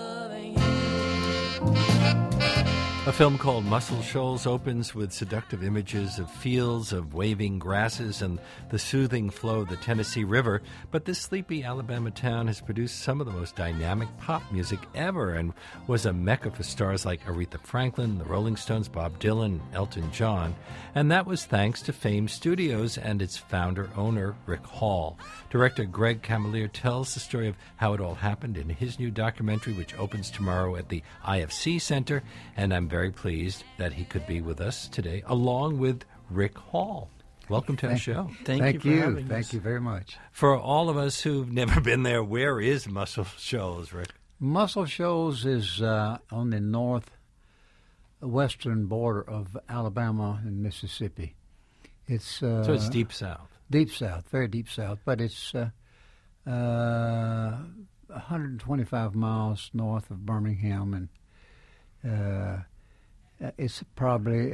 A film called Muscle Shoals opens with seductive images of fields of waving grasses and the soothing flow of the Tennessee River, but this sleepy Alabama town has produced some of the most dynamic pop music ever and was a mecca for stars like Aretha Franklin, the Rolling Stones, Bob Dylan, Elton John, and that was thanks to Fame Studios and its founder-owner, Rick Hall. Director Greg Camalier tells the story of how it all happened in his new documentary, which opens tomorrow at the IFC Center, and I'm very pleased that he could be with us today, along with Rick Hall. Welcome to our show. Thank you. Thank you very much. For all of us who've never been there, where is Muscle Shoals, Rick? Muscle Shoals is on the northwestern border of Alabama and Mississippi. So it's deep south. Deep south, very deep south, but it's 125 miles north of Birmingham, and it's probably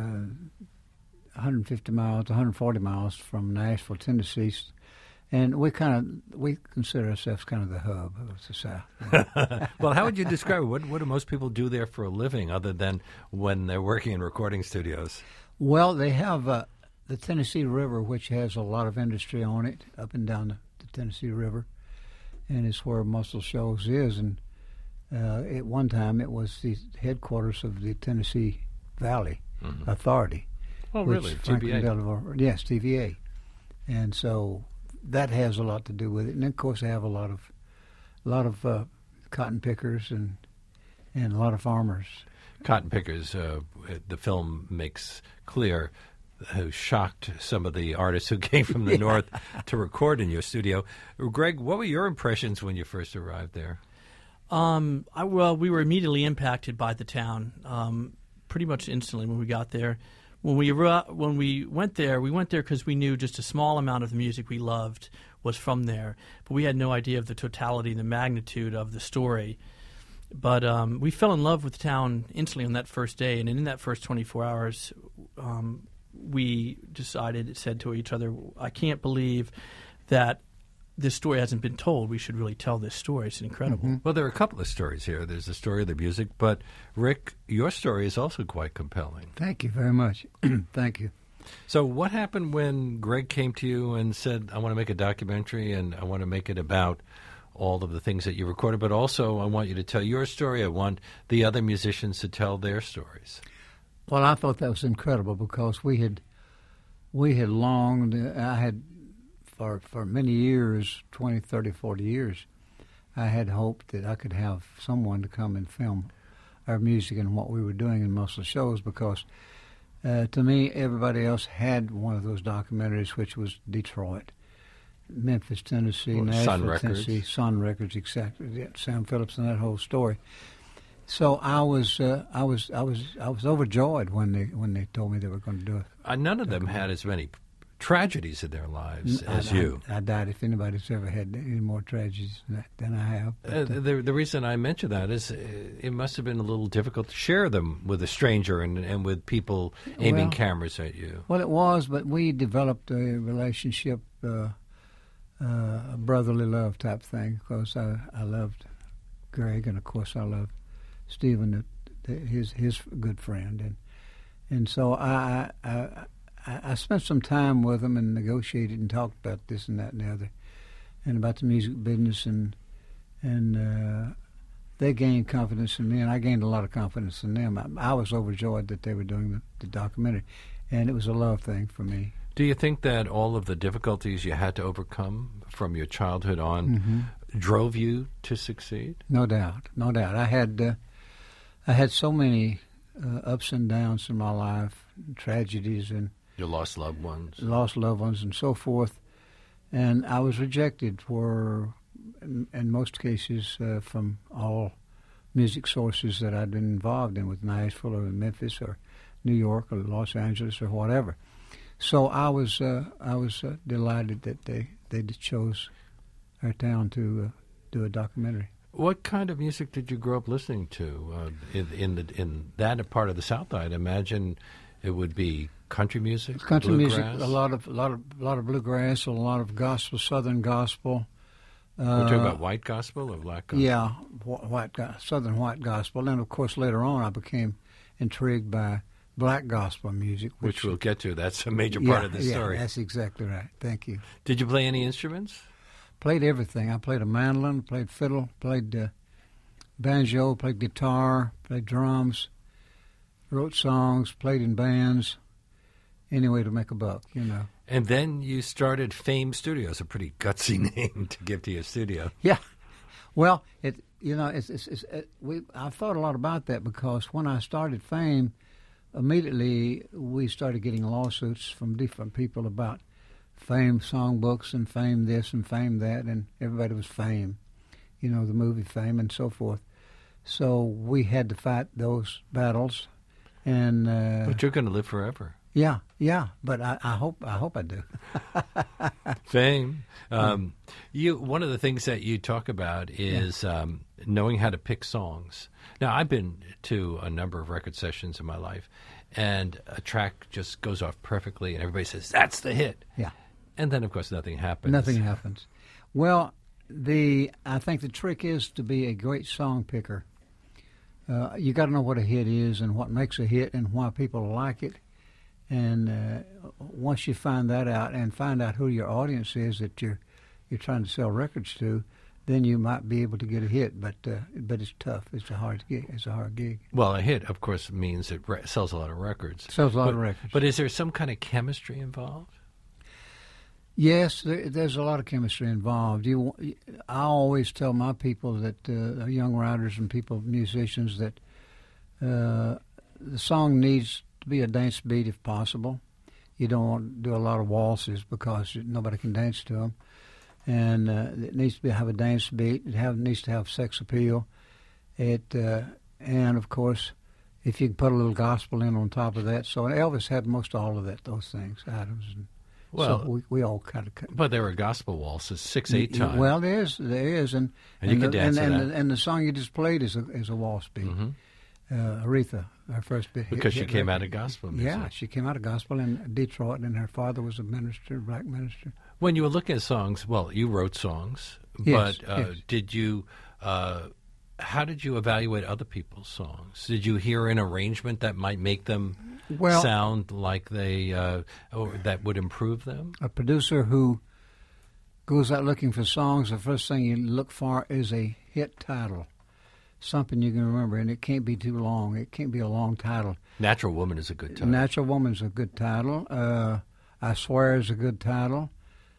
150 miles, 140 miles from Nashville, Tennessee, and we consider ourselves kind of the hub of the South. Well, how would you describe it? What do most people do there for a living, other than when they're working in recording studios? Well, they have the Tennessee River, which has a lot of industry on it, up and down the Tennessee River, and it's where Muscle Shoals is. And at one time, it was the headquarters of the Tennessee Valley Authority. Oh, really? TVA? Yes, TVA. And so that has a lot to do with it. And of course, they have a lot of cotton pickers and a lot of farmers. Cotton pickers, the film makes clear, who shocked some of the artists who came from the north to record in your studio. Greg, what were your impressions when you first arrived there? Well, we were immediately impacted by the town, pretty much instantly when we got there. When we went there because we knew just a small amount of the music we loved was from there, but we had no idea of the totality and the magnitude of the story. But we fell in love with the town instantly on that first day, and in that first 24 hours, we said to each other, I can't believe that this story hasn't been told. We should really tell this story. It's incredible. Mm-hmm. Well, there are a couple of stories here. There's the story of the music, but Rick, your story is also quite compelling. Thank you very much. Thank you. So what happened when Greg came to you and said, I want to make a documentary and I want to make it about all of the things that you recorded, but also I want you to tell your story. I want the other musicians to tell their stories. Well, I thought that was incredible because we had longed, I had for many years, 20, 30, 40 years, I had hoped that I could have someone to come and film our music and what we were doing in Muscle Shoals because to me, everybody else had one of those documentaries, which was Detroit, Memphis, Tennessee, Nashville, Tennessee, Sun Records, exactly, Sam Phillips and that whole story. So I was overjoyed when they told me they were going to do it. None of them had as many tragedies in their lives as you. I doubt if anybody's ever had any more tragedies than I have. The reason I mention that is it must have been a little difficult to share them with a stranger and with people aiming cameras at you. Well, it was, but we developed a relationship, a brotherly love type thing, because I loved Greg, and of course I loved Stephen, his good friend, and so I spent some time with them and negotiated and talked about this and that and the other, and about the music business, and they gained confidence in me, and I gained a lot of confidence in them. I was overjoyed that they were doing the documentary, and it was a love thing for me. Do you think that all of the difficulties you had to overcome from your childhood on drove you to succeed? No doubt. I had so many ups and downs in my life, tragedies, and you lost loved ones and so forth, and I was rejected in most cases from all music sources that I'd been involved in, with Nashville or Memphis or New York or Los Angeles or whatever. So I was delighted that they chose our town to do a documentary. What kind of music did you grow up listening to in that part of the South? I'd imagine it would be country music, country bluegrass. Music, a lot of bluegrass, a lot of gospel, Southern gospel, We're talking about white gospel or black gospel? Yeah, Southern white gospel. And, of course, later on I became intrigued by black gospel music. Which we'll get to. That's a major part of the story. Yeah, that's exactly right. Thank you. Did you play any instruments? Played everything. I played a mandolin, played fiddle, played banjo, played guitar, played drums, wrote songs, played in bands, any way to make a buck, you know. And then you started Fame Studios, a pretty gutsy name to give to your studio. Yeah. Well, I thought a lot about that because when I started Fame, immediately we started getting lawsuits from different people about Fame songbooks and Fame this and Fame that, and everybody was Fame, you know, the movie Fame and so forth. So we had to fight those battles, and but you're going to live forever. Yeah, but I hope I do. Fame. One of the things that you talk about is knowing how to pick songs. Now, I've been to a number of record sessions in my life, and a track just goes off perfectly, and everybody says, that's the hit. Yeah. And then, of course, nothing happens. Nothing happens. Well, I think the trick is to be a great song picker. You got to know what a hit is and what makes a hit and why people like it. And once you find that out and find out who your audience is that you're trying to sell records to, then you might be able to get a hit. But it's tough. It's a hard gig. Well, a hit, of course, means it sells a lot of records. Sells a lot of records. But is there some kind of chemistry involved? Yes, there's a lot of chemistry involved. I always tell my people that young writers and musicians, that the song needs to be a dance beat if possible. You don't want to do a lot of waltzes because nobody can dance to them. And it needs to have a dance beat. It needs to have sex appeal. And of course, if you can put a little gospel in on top of that. So Elvis had most all of those things, Adams. And so we all kind of. But there were gospel waltzes, 6/8 time. Well, there is, and you can dance to that. And the song you just played is a waltz beat. Mm-hmm. Aretha, her first bit. Because she came out of gospel music. Yeah, she came out of gospel in Detroit, and her father was a black minister. When you were looking at songs, well, you wrote songs, yes, but yes. Did you? How did you evaluate other people's songs? Did you hear an arrangement that might make them sound like they, or that would improve them? A producer who goes out looking for songs, the first thing you look for is a hit title. Something you can remember, and it can't be too long. It can't be a long title. Natural Woman is a good title. Natural Woman's a good title. I Swear is a good title.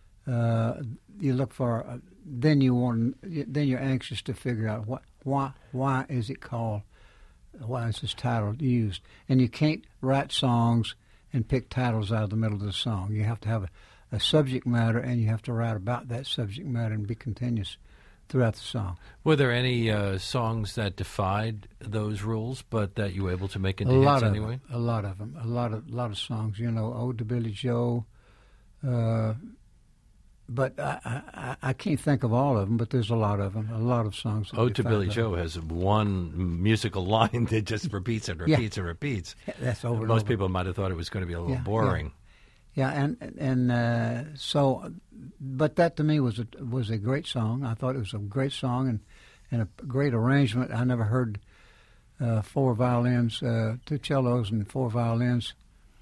You look for, then you're anxious to figure out why is it called, why is this title used? And you can't write songs and pick titles out of the middle of the song. You have to have a subject matter, and you have to write about that subject matter and be continuous throughout the song. Were there any songs that defied those rules, but that you were able to make into hits anyway? A lot of them. A lot of songs. You know, Ode to Billy Joe. But I can't think of all of them, but there's a lot of them. A lot of songs. Ode to Billy Joe has one musical line that just repeats and repeats and repeats. That's over. Most people might have thought it was going to be a little boring. Yeah, and so, but that to me was a great song. I thought it was a great song and a great arrangement. I never heard 4 violins, 2 cellos and 4 violins,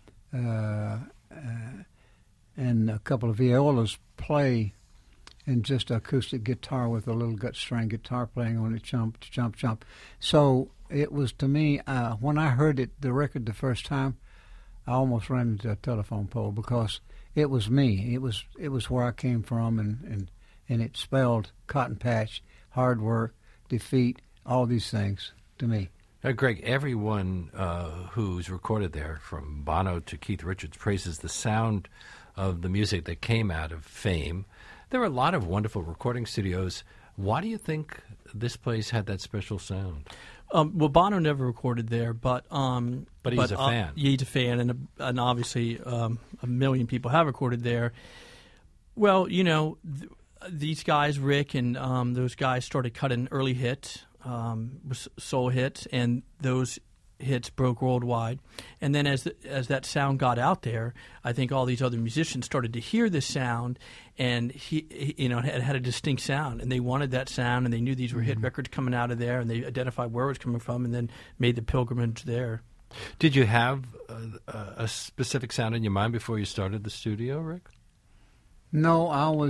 and a couple of violas play, and just acoustic guitar with a little gut string guitar playing on it, chomp, chomp, chomp. So it was, to me, when I heard the record the first time, I almost ran into a telephone pole because it was me. It was where I came from, and it spelled cotton patch, hard work, defeat, all these things to me. Greg, everyone who's recorded there, from Bono to Keith Richards, praises the sound of the music that came out of Fame. There are a lot of wonderful recording studios. Why do you think this place had that special sound? Well, Bono never recorded there, but he's a fan. He's a fan, and obviously a million people have recorded there. Well, you know, these guys, Rick and those guys, started cutting early hits, soul hits, and those hits broke worldwide. And then as that sound got out there, I think all these other musicians started to hear this sound, and he had a distinct sound, and they wanted that sound, and they knew these were hit records coming out of there, and they identified where it was coming from, and then made the pilgrimage there. Did you have a specific sound in your mind before you started the studio, Rick? No,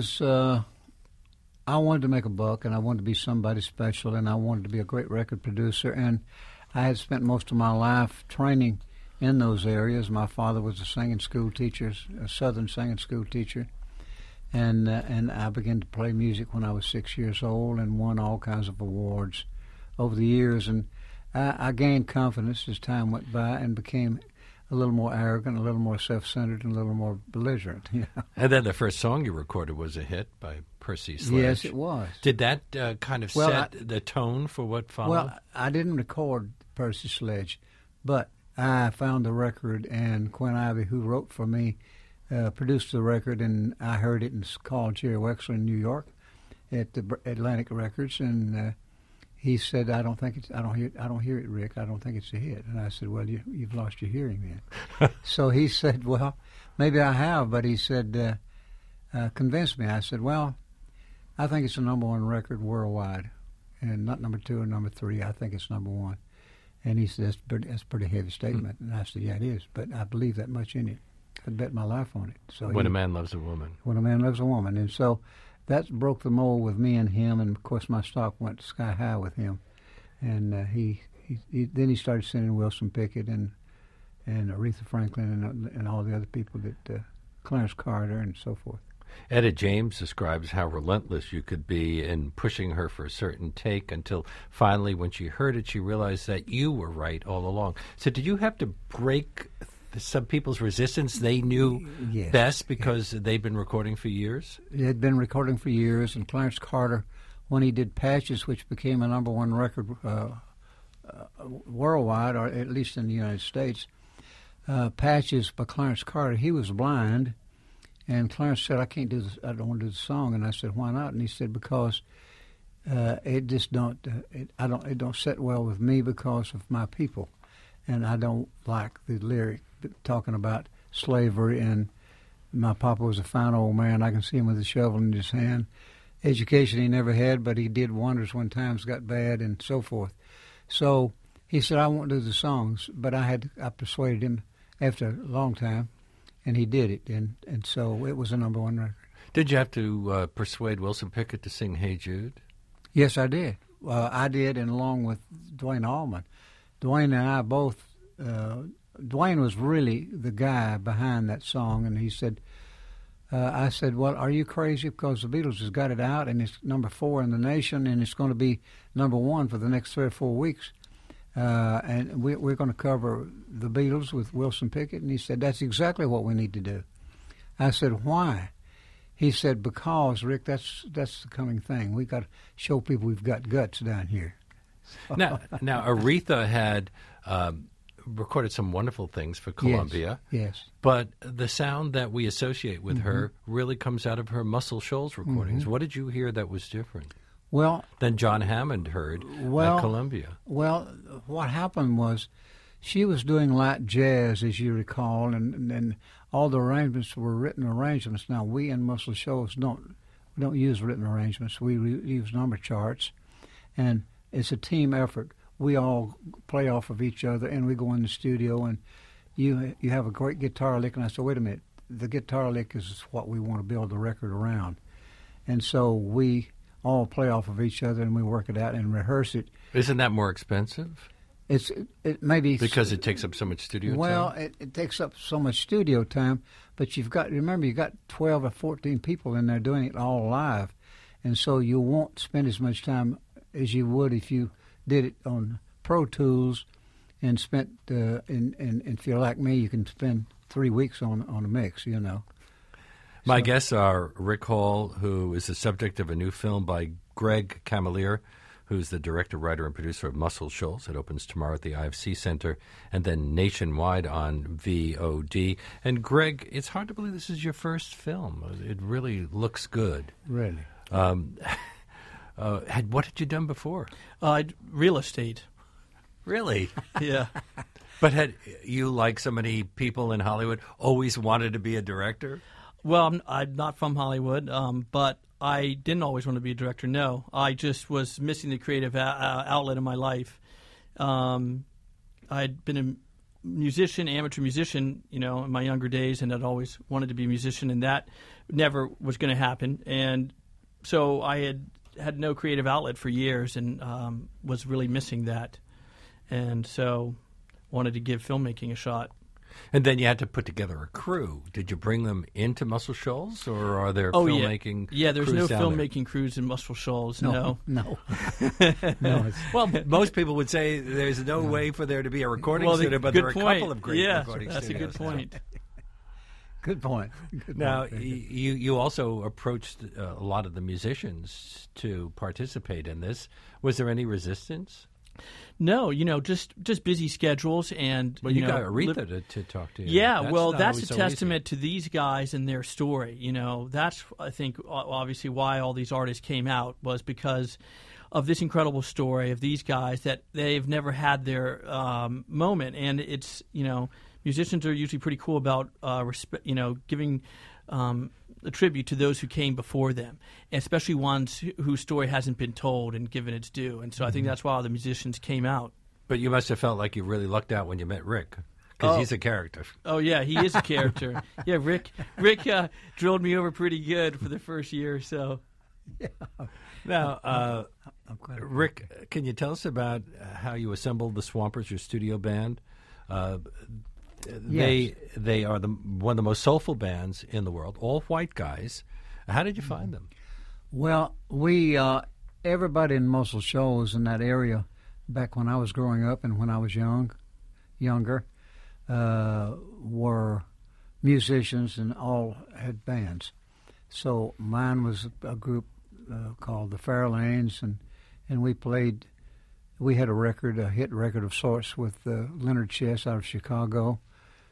I wanted to make a buck, and I wanted to be somebody special, and I wanted to be a great record producer, and I had spent most of my life training in those areas. My father was a singing school teacher, a Southern singing school teacher, and I began to play music when I was 6 years old and won all kinds of awards over the years, and I gained confidence as time went by and became a little more arrogant, a little more self-centered, and a little more belligerent. You know? And then the first song you recorded was a hit by Percy Sledge. Yes, it was. Did that kind of set the tone for what followed? Well, I didn't record Percy Sledge, but I found the record, and Quinn Ivey, who wrote for me, produced the record, and I heard it and called Jerry Wexler in New York at the Atlantic Records, and he said, "I don't hear it, Rick. I don't think it's a hit." And I said, "Well, you've lost your hearing then." So he said, "Well, maybe I have," but he said, "Convince me." I said, "Well, I think it's a number one record worldwide, and not number two or number three. I think it's number one." And he said, "That's a pretty heavy statement." And I said, "Yeah, it is, but I believe that much in it. I'd bet my life on it." So When a Man Loves a Woman. When a Man Loves a Woman. And so that broke the mold with me and him, and of course my stock went sky high with him. And then he started sending Wilson Pickett and Aretha Franklin and all the other people that Clarence Carter and so forth. Etta James describes how relentless you could be in pushing her for a certain take until finally, when she heard it, she realized that you were right all along. So did you have to break some people's resistance? They knew best because they'd been recording for years? They had been recording for years, and Clarence Carter, when he did Patches, which became a number one record worldwide, or at least in the United States, Patches by Clarence Carter, he was blind, and Clarence said, "I can't do this. I don't want to do the song." And I said, "Why not?" And he said, "Because it just don't. It don't sit well with me because of my people, and I don't like the lyric talking about slavery. And my papa was a fine old man. I can see him with a shovel in his hand. Education he never had, but he did wonders when times got bad and so forth. So he said, I won't do the songs, but I persuaded him after a long time, and he did it, and so it was a number one record. Did you have to persuade Wilson Pickett to sing Hey Jude? Yes, I did. I did, and along with Duane Allman. Duane and I both, Duane was really the guy behind that song, and he said, I said, well, are you crazy? Because the Beatles has got it out, and it's number 4 in the nation, and it's going to be number 1 for the next 3 or 4 weeks. And we're going to cover the Beatles with Wilson Pickett. And he said, that's exactly what we need to do. I said, why? He said, because, Rick, that's the coming thing. We've got to show people we've got guts down here. Now, Aretha had recorded some wonderful things for Columbia. Yes. But the sound that we associate with her really comes out of her Muscle Shoals recordings. What did you hear that was different? Well, than John Hammond heard at Columbia. Well, what happened was she was doing light jazz, as you recall, and all the arrangements were written arrangements. Now, we in Muscle Shoals don't use written arrangements. We use number charts, and it's a team effort. We all play off of each other, and we go in the studio, and you have a great guitar lick, and I said, wait a minute, the guitar lick is what we want to build the record around. And so we all play off of each other, and we work it out and rehearse it. Isn't that more expensive? It maybe because it takes up so much studio time. Well, it takes up so much studio time, but you've got 12 or 14 people in there doing it all live, and so you won't spend as much time as you would if you did it on Pro Tools and spent. And if you're like me, you can spend 3 weeks on a mix. My guests are Rick Hall, who is the subject of a new film by Greg Camilleri, who's the director, writer, and producer of Muscle Shoals. It opens tomorrow at the IFC Center and then nationwide on VOD. And Greg, it's hard to believe this is your first film. It really looks good. Really? What had you done before? Real estate. Really? Yeah. But had you, like so many people in Hollywood, always wanted to be a director? Well, I'm not from Hollywood, but I didn't always want to be a director. No, I just was missing the creative outlet in my life. I'd been a musician, amateur musician, in my younger days, and I'd always wanted to be a musician, and that never was going to happen. And so I had no creative outlet for years, and was really missing that. And so wanted to give filmmaking a shot. And then you had to put together a crew. Did you bring them into Muscle Shoals, or are there filmmaking Yeah, there's no crews down there? filmmaking crews in Muscle Shoals, no. No. Well, most people would say there's no way for there to be a recording studio, but there are a couple of great recording that's studios. a good point. Good point. Now, you also approached a lot of the musicians to participate in this. Was there any resistance? No, just busy schedules and. Well, you got Aretha to talk to you. Yeah, that's always a testament to these guys and their story. That's, I think, obviously why all these artists came out, was because of this incredible story of these guys that they've never had their moment. And it's, musicians are usually pretty cool about giving a tribute to those who came before them, especially ones whose story hasn't been told and given its due. And so I think that's why all the musicians came out. But you must have felt like you really lucked out when you met Rick, because he's a character. Oh, yeah, he is a character. Yeah, Rick drilled me over pretty good for the first year or so. Yeah. Now, Rick, can you tell us about how you assembled the Swampers, your studio band? Yes. They are one of the most soulful bands in the world, all white guys. How did you find them? Well, we everybody in Muscle Shoals in that area, back when I was growing up and when I was younger, were musicians and all had bands. So mine was a group called the Fairlanes, and we played. We had a hit record of sorts with Leonard Chess out of Chicago,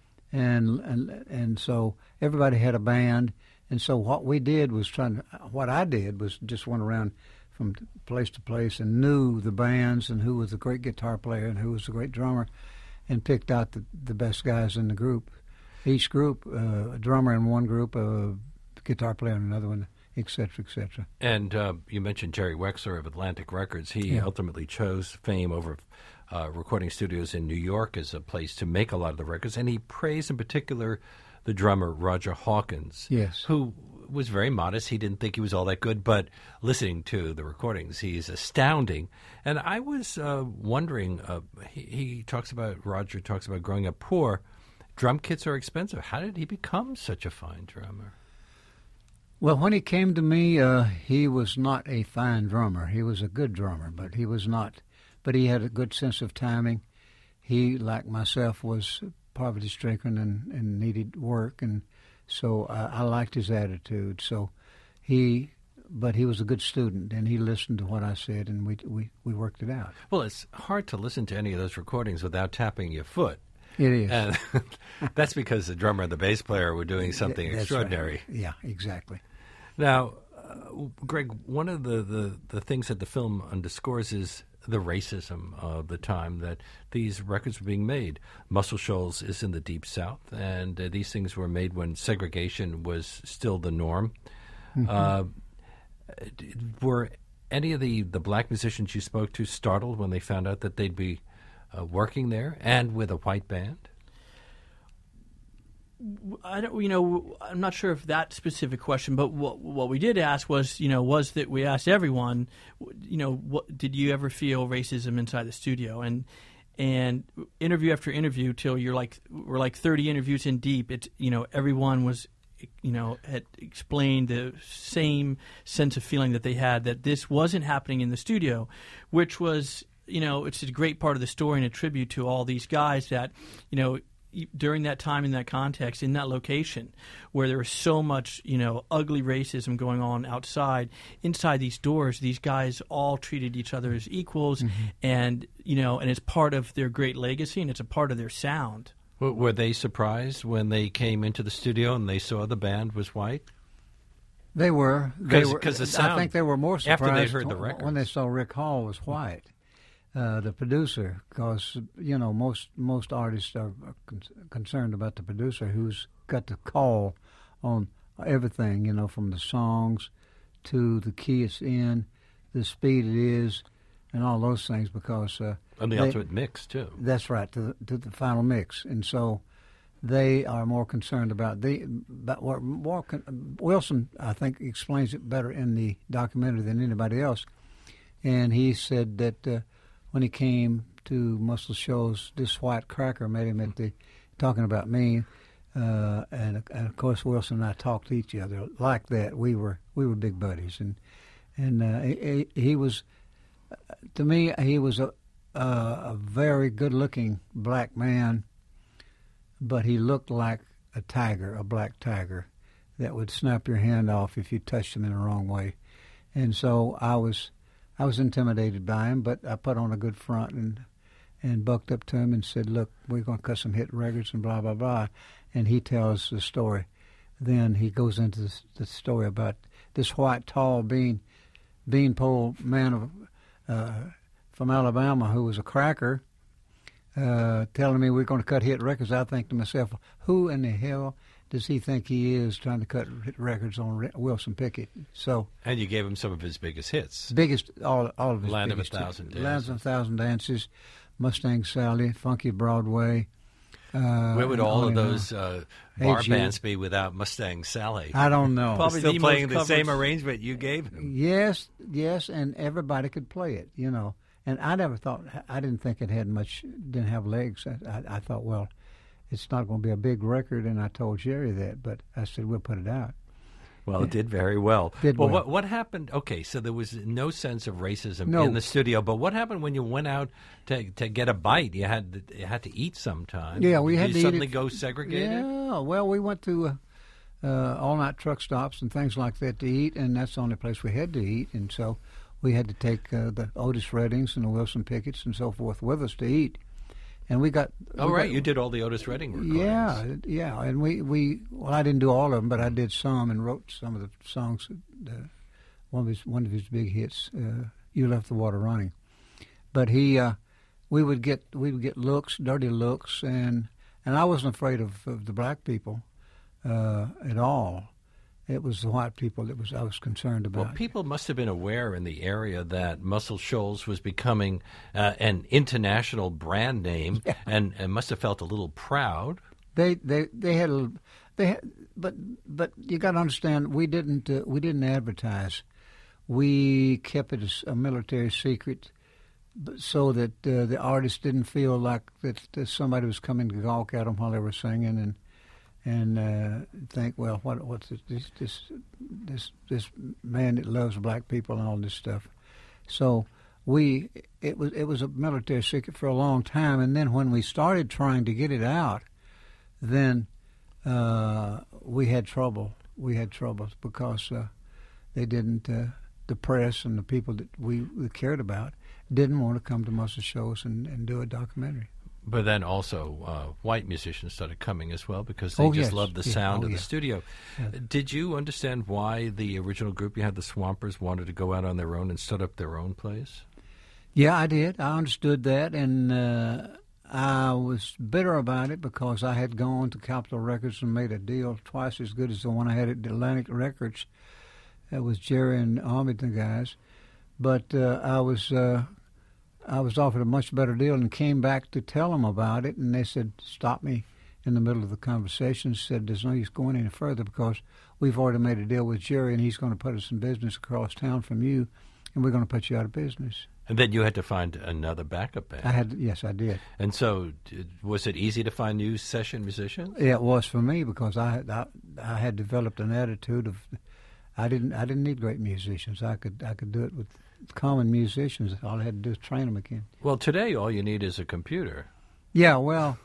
and so everybody had a band. And so what I did was just went around from place to place and knew the bands and who was a great guitar player and who was a great drummer, and picked out the best guys in the group. Each group, a drummer in one group, a guitar player in another one, et cetera, et cetera. And you mentioned Jerry Wexler of Atlantic Records. He ultimately chose fame over recording studios in New York as a place to make a lot of the records. And he praised in particular the drummer Roger Hawkins, who was very modest. He didn't think he was all that good, but listening to the recordings, he's astounding. And I was wondering, Roger talks about growing up poor. Drum kits are expensive. How did he become such a fine drummer? Well, when he came to me, he was not a fine drummer. He was a good drummer, but he was not. But he had a good sense of timing. He, like myself, was poverty-stricken and needed work, and so I liked his attitude. But he was a good student, and he listened to what I said, and we worked it out. Well, it's hard to listen to any of those recordings without tapping your foot. It is. And that's because the drummer and the bass player were doing something extraordinary. Right. Yeah, exactly. Now, Greg, one of the things that the film underscores is the racism of the time that these records were being made. Muscle Shoals is in the Deep South, and these things were made when segregation was still the norm. Mm-hmm. Were any of the black musicians you spoke to startled when they found out that they'd be working there and with a white band? I'm not sure if that specific question, but what we did ask was that we asked everyone, what did you ever feel racism inside the studio? And interview after interview till we're like 30 interviews in deep. It's everyone was had explained the same sense of feeling that they had, that this wasn't happening in the studio, which was it's a great part of the story and a tribute to all these guys that during that time, in that context, in that location, where there was so much, ugly racism going on outside, inside these doors, these guys all treated each other as equals, mm-hmm. and it's part of their great legacy, and it's a part of their sound. Were they surprised when they came into the studio and they saw the band was white? They were. Because the sound, I think they were more surprised after they heard the records when they saw Rick Hall was white. the producer, because most artists are concerned about the producer who's got the call on everything, from the songs to the key it's in, the speed it is, and all those things, because and the ultimate mix too. That's right, to the final mix, and so they are more concerned about Wilson, I think, explains it better in the documentary than anybody else, and he said that when he came to Muscle Shoals, this white cracker made him talking about me, and of course Wilson and I talked to each other like that. We were big buddies, and he was, to me, he was a very good-looking black man, but he looked like a tiger, a black tiger, that would snap your hand off if you touched him in the wrong way. And so I was intimidated by him, but I put on a good front and bucked up to him and said, "Look, we're going to cut some hit records and blah, blah, blah." And he tells the story. Then he goes into the story about this white, tall beanpole man from Alabama who was a cracker, telling me we're going to cut hit records. I think to myself, who in the hell does he think he is trying to cut hit records on Wilson Pickett? So, and you gave him some of his biggest hits. All of his Land biggest of a Thousand Dances. Land of a Thousand Dances, Mustang Sally, Funky Broadway. Where would all of those bar bands be without Mustang Sally? I don't know. Probably still playing the most same covers. arrangement you gave him. Yes, and everybody could play it, And I didn't think it had didn't have legs. I thought, well, it's not going to be a big record, and I told Jerry that, but I said, we'll put it out. Well, it did very well. Well. What happened? Okay, so there was no sense of racism No. in the studio, but what happened when you went out to get a bite? You had to eat sometime. Yeah, we had Did to you eat suddenly it. go segregated? Yeah, well, we went to all-night truck stops and things like that to eat, and that's the only place we had to eat, and so we had to take the Otis Reddings and the Wilson Picketts and so forth with us to eat. And we got... You did all the Otis Redding recordings. Yeah, and we I didn't do all of them, but I did some and wrote some of the songs. One of his big hits, "You Left the Water Running." But we would get looks, dirty looks, and I wasn't afraid of the black people at all. It was the white people that I was concerned about. Well, people must have been aware in the area that Muscle Shoals was becoming an international brand name, and must have felt a little proud. But you got to understand, we didn't advertise. We kept it as a military secret, so that the artists didn't feel like that somebody was coming to gawk at them while they were singing and think, well, what's this man that loves black people and all this stuff. So it was a military secret for a long time, and then when we started trying to get it out, then we had trouble. We had trouble because they didn't. The press and the people that we cared about didn't want to come to Muscle Shoals and do a documentary. But then also white musicians started coming as well because they just loved the sound of the studio. Yeah. Did you understand why the original group you had, the Swampers, wanted to go out on their own and start up their own place? Yeah, I did. I understood that, and I was bitter about it because I had gone to Capitol Records and made a deal twice as good as the one I had at Atlantic Records. That was Jerry and Ahmed, the guys. But I was offered a much better deal and came back to tell them about it, and they said, stop me in the middle of the conversation, said there's no use going any further because we've already made a deal with Jerry and he's going to put us in business across town from you, and we're going to put you out of business. And then you had to find another backup band. Yes, I did. And so was it easy to find new session musicians? Yeah, it was for me because I had developed an attitude of I didn't need great musicians. I could do it with common musicians. All I had to do is train them again. Well, today all you need is a computer. Yeah, well,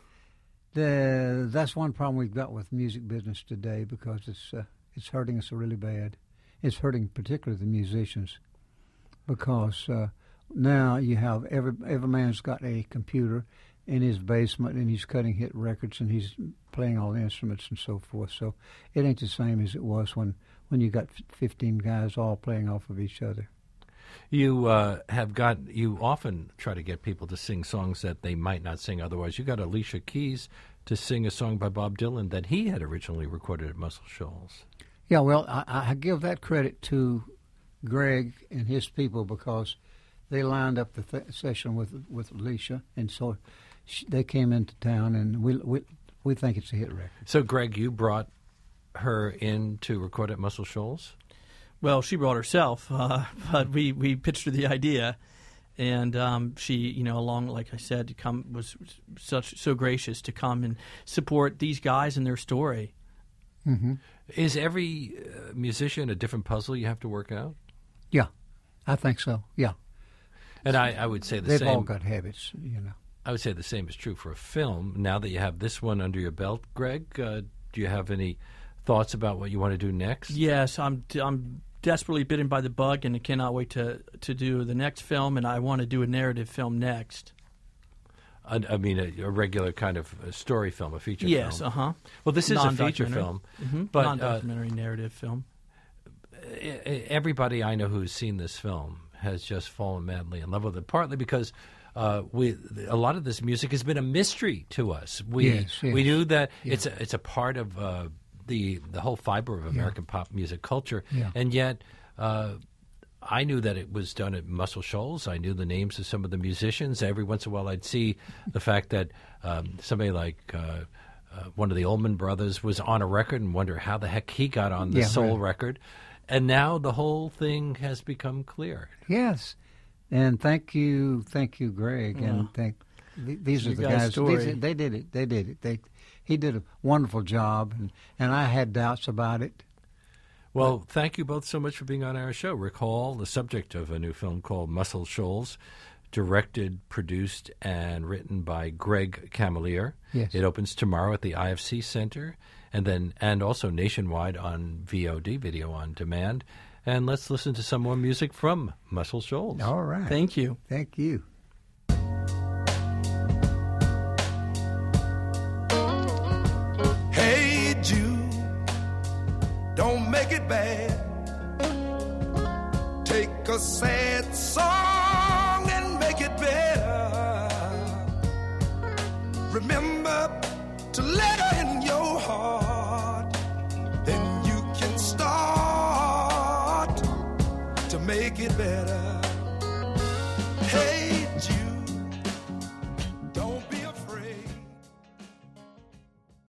that's one problem we've got with music business today because it's hurting us really bad. It's hurting particularly the musicians because now you have every man's got a computer in his basement and he's cutting hit records and he's playing all the instruments and so forth. So it ain't the same as it was when you got 15 guys all playing off of each other. You you often try to get people to sing songs that they might not sing otherwise. You got Alicia Keys to sing a song by Bob Dylan that he had originally recorded at Muscle Shoals. Yeah, well, I give that credit to Greg and his people because they lined up the session with Alicia, and so they came into town, and we think it's a hit record. So, Greg, you brought her in to record at Muscle Shoals? Well, she brought herself, but we pitched her the idea, and she, along, like I said, was so gracious to come and support these guys and their story. Mm-hmm. Is every musician a different puzzle you have to work out? Yeah, I think so. Yeah, and I would say they've same. all got habits, I would say the same is true for a film. Now that you have this one under your belt, Greg, do you have any thoughts about what you want to do next? Yes, I'm desperately bitten by the bug, and I cannot wait to do the next film, and I want to do a narrative film next. I mean, a regular kind of story film, a feature film. Yes, uh-huh. Well, this is a feature film. Mm-hmm. But non-documentary narrative film. Everybody I know who's seen this film has just fallen madly in love with it, partly because a lot of this music has been a mystery to us. We knew that it's a part of the whole fiber of American pop music culture, and yet I knew that it was done at Muscle Shoals. I knew the names of some of the musicians. Every once in a while, I'd see the fact that somebody like one of the Allman Brothers was on a record and wonder how the heck he got on the Soul record. And now the whole thing has become clear. Yes, and thank you, Greg, and these are the guys. They did it. He did a wonderful job, and I had doubts about it. Well, thank you both so much for being on our show. Rick Hall, the subject of a new film called Muscle Shoals, directed, produced, and written by Greg Camalier. Yes. It opens tomorrow at the IFC Center, and also nationwide on VOD, Video on Demand. And let's listen to some more music from Muscle Shoals. All right. Thank you. Thank you. Hey, Jude, don't make it bad. Take a sad song and make it better. Remember to let her in your heart. Then you can start to make it better. Hey,